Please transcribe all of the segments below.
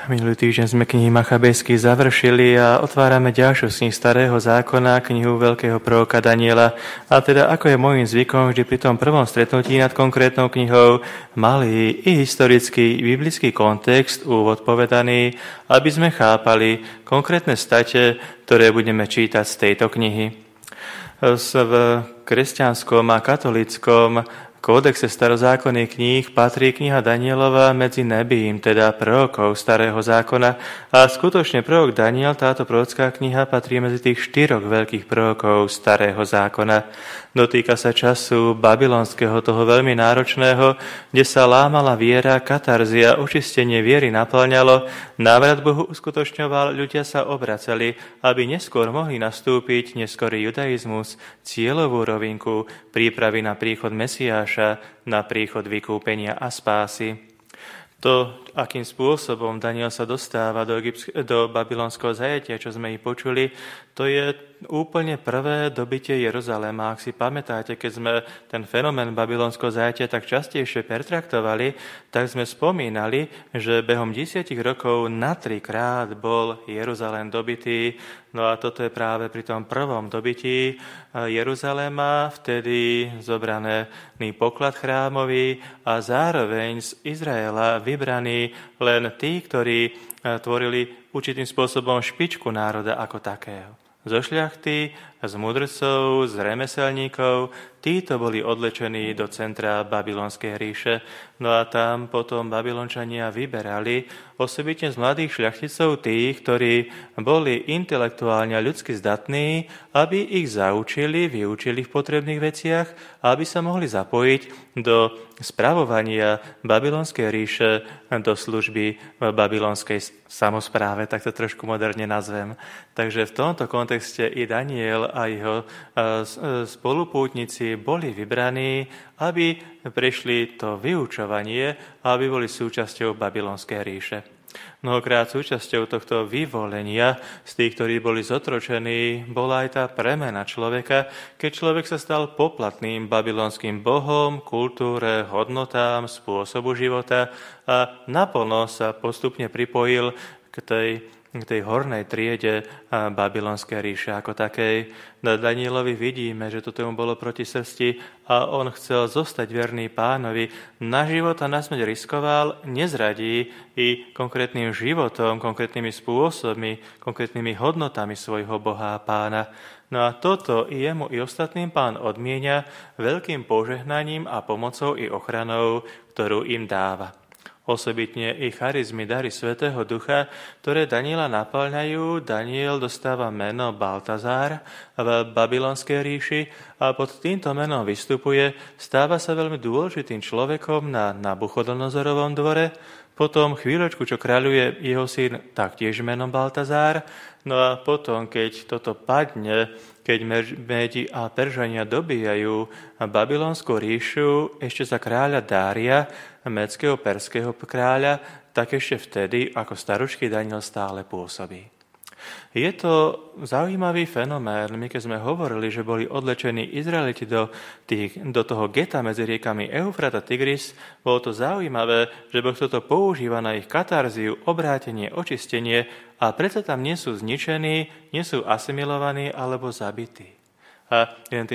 Minulý týždeň sme knihy Machabejských završili a otvárame ďalšiu z knih Starého zákona, knihu veľkého proroka Daniela. A teda, ako je môjim zvykom, vždy pri tom prvom stretnutí nad konkrétnou knihou mali i historický, biblický kontext, úvod povedaný, aby sme chápali konkrétne state, ktoré budeme čítať z tejto knihy. V kresťanskom a katolíckom kódexe starozákonných kníh patrí kniha Danielova medzi nebím, teda prorokov Starého zákona. A skutočne prorok Daniel, táto prorocká kniha, patrí medzi tých 4 veľkých prorokov Starého zákona. Dotýka sa času babylonského, toho veľmi náročného, kde sa lámala viera, katarzia, očistenie viery naplňalo, návrat Bohu uskutočňoval, ľudia sa obracali, aby neskôr mohli nastúpiť neskorý judaizmus, cieľovú rovinku, prípravy na príchod Mesiáša, na príchod vykúpenia a spásy. To, akým spôsobom Daniel sa dostáva do babylonského zajatia, čo sme i počuli, to je úplne prvé dobitie Jeruzalema. Ak si pamätáte, keď sme ten fenomén babylonského zajatia tak častejšie pertraktovali, tak sme spomínali, že behom 10 rokov na 3-krát bol Jeruzalém dobitý. No a toto je práve pri tom prvom dobití Jeruzaléma, vtedy zobraný poklad chrámový a zároveň z Izraela vybraní len tí, ktorí tvorili určitým spôsobom špičku národa ako takého. Zo šľachty, z mudrcov, z remeselníkov, títo boli odlečení do centra babylonskej ríše. No a tam potom Babylončania vyberali osobitne z mladých šľachticov tých, ktorí boli intelektuálne a ľudsky zdatní, aby ich zaučili, vyučili v potrebných veciach a aby sa mohli zapojiť do spravovania babylonskej ríše, do služby v babylonskej samospráve, tak to trošku moderne nazvem. Takže v tomto kontexte i Daniel a jeho spolupútnici boli vybraní, aby prešli to vyučovanie a aby boli súčasťou babylonskej ríše. Mnohokrát súčasťou tohto vyvolenia z tých, ktorí boli zotročení, bola aj tá premena človeka, keď človek sa stal poplatným babylonským bohom, kultúre, hodnotám, spôsobu života a naplno sa postupne pripojil k tej hornej triede babylonskej ríše ako takej. Na Danielovi vidíme, že toto mu bolo proti srsti a on chcel zostať verný Pánovi. Na život a na smrť riskoval, nezradí i konkrétnym životom, konkrétnymi spôsobmi, konkrétnymi hodnotami svojho Boha a Pána. No a toto i jemu i ostatným Pán odmienia veľkým požehnaním a pomocou i ochranou, ktorú im dáva. Osobitne i charizmy, dary Svätého Ducha, ktoré Daniela naplňajú. Daniel dostáva meno Baltazár v babylonskej ríši a pod týmto menom vystupuje, stáva sa veľmi dôležitým človekom na Nabuchodonozorovom dvore. Potom chvíľočku, čo kráľuje jeho syn, taktiež menom Baltazár. No a potom, keď toto padne, keď Médi a Peržania dobíjajú babylonskú ríšu ešte za kráľa Dária, médskeho perského kráľa, tak ešte vtedy, ako staručký Daniel stále pôsobí. Je to zaujímavý fenomén. My keď sme hovorili, že boli odlečení Izraeliti do toho geta medzi riekami Eufrat a Tigris, bolo to zaujímavé, že Boh toto používa na ich katarziu, obrátenie, očistenie a predsa tam nie sú zničení, nie sú asimilovaní alebo zabití. A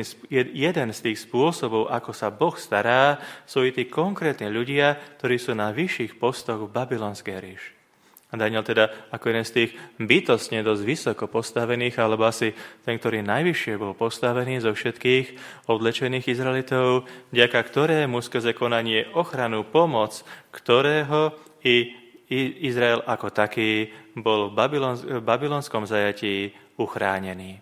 jeden z tých spôsobov, ako sa Boh stará, sú i tí konkrétni ľudia, ktorí sú na vyšších postoch v babylonskej ríši. A Daniel teda ako jeden z tých bytostne dosť vysoko postavených, alebo asi ten, ktorý najvyššie bol postavený zo všetkých odlečených Izraelitov, vďaka ktorému skrze konanie ochranu, pomoc, ktorého i Izrael ako taký bol v babylonskom zajatí uchránený.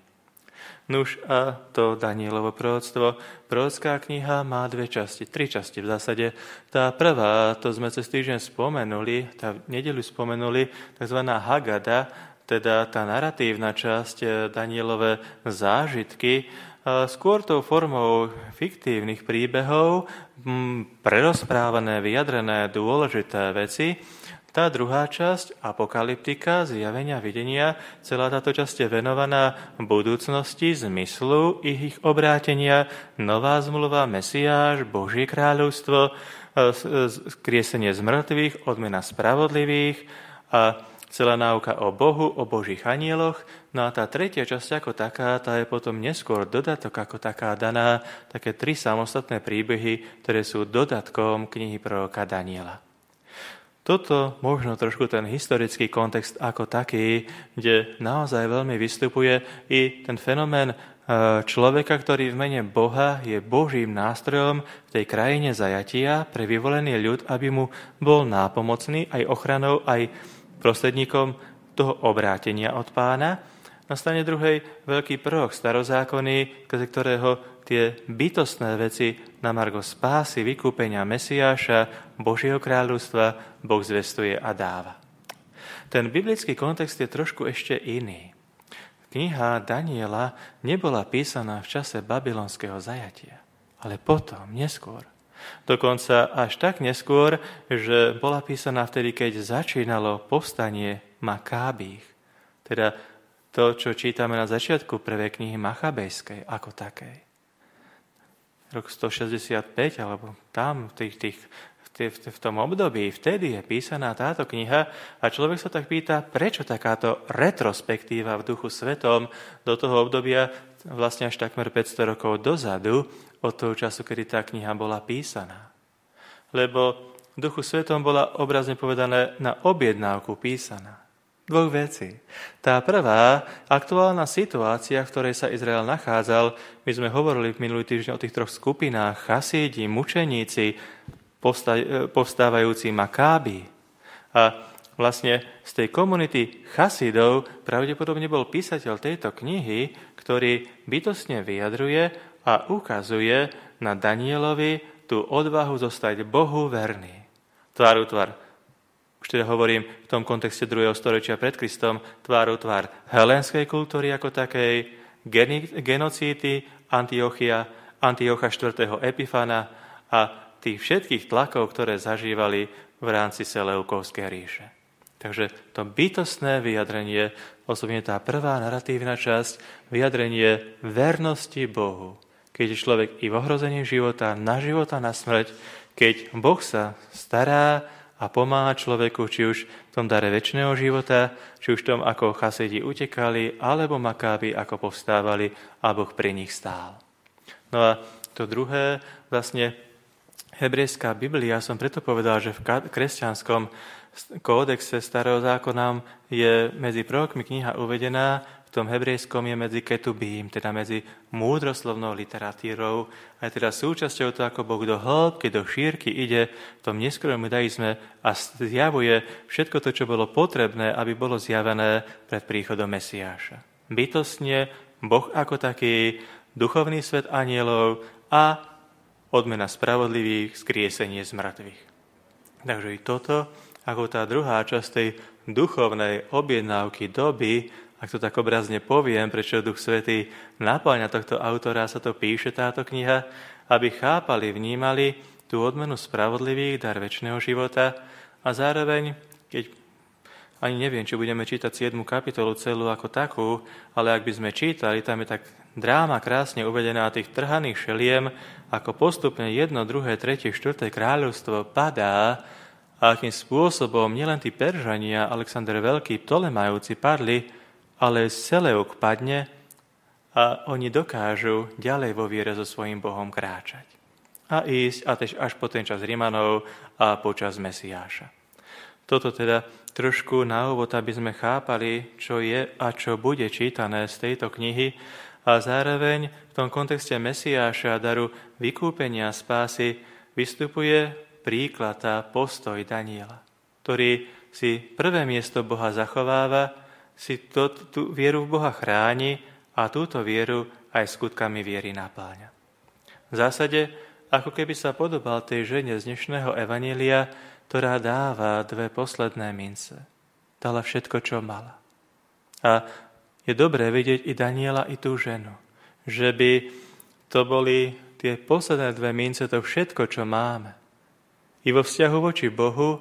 Nuž a to Danielovo proroctvo. Prorocká kniha má 3 časti v zásade. Tá prvá, to sme cez týždeň spomenuli, v nedeľu spomenuli, tzv. Hagada, teda tá naratívna časť, Danielove zážitky, skôr tou formou fiktívnych príbehov, prerozprávané, vyjadrené dôležité veci. Tá druhá časť, apokalyptika, zjavenia, videnia, celá táto časť je venovaná budúcnosti, zmyslu ich obrátenia, nová zmluva, Mesiáš, Božie kráľovstvo, skriesenie z mŕtvych, odmena spravodlivých a celá náuka o Bohu, o Božích anieloch. No a tá tretia časť ako taká, tá je potom neskôr dodatok ako taká daná, také 3 samostatné príbehy, ktoré sú dodatkom knihy proroka Daniela. Toto možno trošku ten historický kontext ako taký, kde naozaj veľmi vystupuje i ten fenomén človeka, ktorý v mene Boha je Božím nástrojom v tej krajine zajatia pre vyvolený ľud, aby mu bol nápomocný aj ochranou, aj prostredníkom toho obrátenia od Pána. Na strane druhej veľký prorok starozákonný, z ktorého tie bytostné veci na margo spásy, vykúpenia Mesiáša, Božieho kráľovstva Boh zvestuje a dáva. Ten biblický kontext je trošku ešte iný. Kniha Daniela nebola písaná v čase babylonského zajatia, ale potom, neskôr. Dokonca až tak neskôr, že bola písaná vtedy, keď začínalo povstanie Makábych. Teda to, čo čítame na začiatku prvej knihy Machabejskej ako takej. Rok 165, alebo tam v tom období, vtedy je písaná táto kniha a človek sa tak pýta, prečo takáto retrospektíva v Duchu Svetom do toho obdobia vlastne až takmer 500 rokov dozadu od toho času, kedy tá kniha bola písaná. Lebo v Duchu Svetom bola obrazne povedané na objednávku písaná. 2 vecí. Tá prvá, aktuálna situácia, v ktorej sa Izrael nachádzal, my sme hovorili v minulý týždeň o tých 3 skupinách, chasídi, mučeníci, povstávajúci Makábi. A vlastne z tej komunity chasidov pravdepodobne bol písateľ tejto knihy, ktorý bytostne vyjadruje a ukazuje na Danielovi tú odvahu zostať Bohu verný. Tvár u tvár. Už teda hovorím v tom kontexte 2. storočia pred Kristom, tvár u tvár helénskej kultúry ako takej, genocídy Antiocha 4. Epifana a tých všetkých tlakov, ktoré zažívali v rámci Seleukovskej ríše. Takže to bytostné vyjadrenie, osobne tá prvá naratívna časť, vyjadrenie vernosti Bohu. Keď je človek i v ohrození života, na smrť, keď Boh sa stará a pomáha človeku, či už v tom dare večného života, či už v tom, ako chasidi utekali, alebo Makábi, ako povstávali, a Boh pri nich stál. No a to druhé, vlastne hebrejská Biblia, som preto povedal, že v kresťanskom kódexe starého zákona je medzi prorokmi kniha uvedená, v tom hebrejskom je medzi ketubím, teda medzi múdroslovnou literatúrou, a je teda súčasťou to, ako Boh do hĺbky, do šírky ide v tom neskorom judaizme a zjavuje všetko to, čo bolo potrebné, aby bolo zjavené pred príchodom Mesiáša. Bytostne Boh ako taký, duchovný svet anielov a odmena spravodlivých, skriesenie z mŕtvych. Takže i toto, ako tá druhá časť tej duchovnej objednávky doby, ak to tak obrazne poviem, prečo Duch Svätý napĺňa tohto autora, sa to píše táto kniha, aby chápali, vnímali tú odmenu spravodlivých, dar večného života a zároveň, keď ani neviem, či budeme čítať 7. kapitolu celú ako takú, ale ak by sme čítali, tam je tak dráma krásne uvedená tých trhaných šeliem, ako postupne 1., 2., 3., 4. kráľovstvo padá a akým spôsobom nielen tí Peržania, Alexander Veľký, Ptolemajúci padli, ale Seleuk padne a oni dokážu ďalej vo viere so svojím Bohom kráčať. A ísť až po ten čas Rimanov a počas Mesiáša. Toto teda trošku na úvod, aby sme chápali, čo je a čo bude čítané z tejto knihy a zároveň v tom kontexte Mesiáša a daru vykúpenia spásy vystupuje príklad a postoj Daniela, ktorý si prvé miesto Boha zachováva, si tú vieru v Boha chráni a túto vieru aj skutkami viery napĺňa. V zásade, ako keby sa podobal tej žene z dnešného evanjelia, ktorá dáva 2 posledné mince. Dala všetko, čo mala. A je dobré vidieť i Daniela, i tú ženu, že by to boli tie posledné 2 mince, to všetko, čo máme. I vo vzťahu voči Bohu,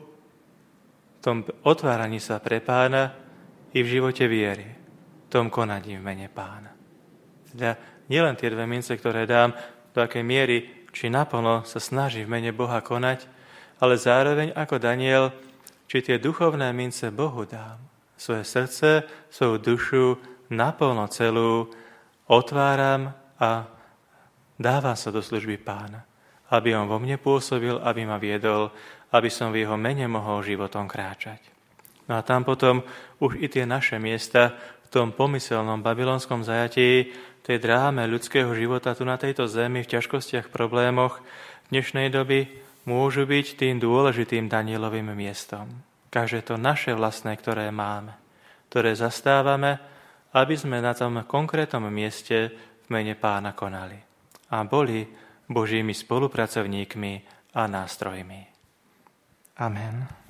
v tom otváraní sa pre Pána, i v živote viery, v tom konaní v mene Pána. Teda nielen tie 2 mince, ktoré dám, do akej miery, či naplno sa snaží v mene Boha konať, ale zároveň ako Daniel či tie duchovné mince Bohu dám. Svoje srdce, svoju dušu naplno celú otváram a dávam sa do služby Pána, aby on vo mne pôsobil, aby ma viedol, aby som v jeho mene mohol životom kráčať. No a tam potom už i tie naše miesta v tom pomyselnom babylonskom zajatí, tej dráme ľudského života tu na tejto zemi, v ťažkostiach, problémoch dnešnej doby, môžu byť tým dôležitým Danielovým miestom. Každé to naše vlastné, ktoré máme, ktoré zastávame, aby sme na tom konkrétnom mieste v mene Pána konali a boli Božími spolupracovníkmi a nástrojmi. Amen.